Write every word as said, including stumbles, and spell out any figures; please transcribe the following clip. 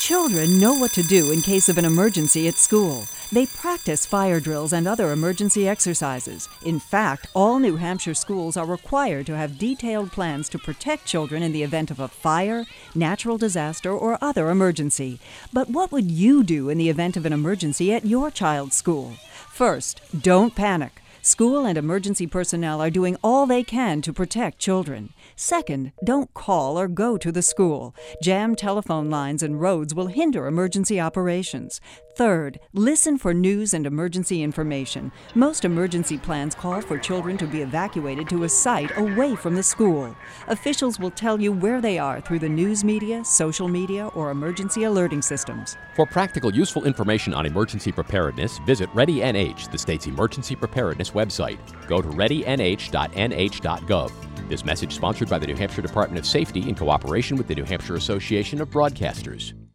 Children know what to do in case of an emergency at school. They practice fire drills and other emergency exercises. In fact, all New Hampshire schools are required to have detailed plans to protect children in the event of a fire, natural disaster, or other emergency. But what would you do in the event of an emergency at your child's school? First, don't panic. School and emergency personnel are doing all they can to protect children. Second, don't call or go to the school. Jammed telephone lines and roads will hinder emergency operations. Third, listen for news and emergency information. Most emergency plans call for children to be evacuated to a site away from the school. Officials will tell you where they are through the news media, social media, or emergency alerting systems. For practical, useful information on emergency preparedness, visit ReadyNH, the state's emergency preparedness website. Go to ready n h dot n h dot gov. This message sponsored by the New Hampshire Department of Safety in cooperation with the New Hampshire Association of Broadcasters.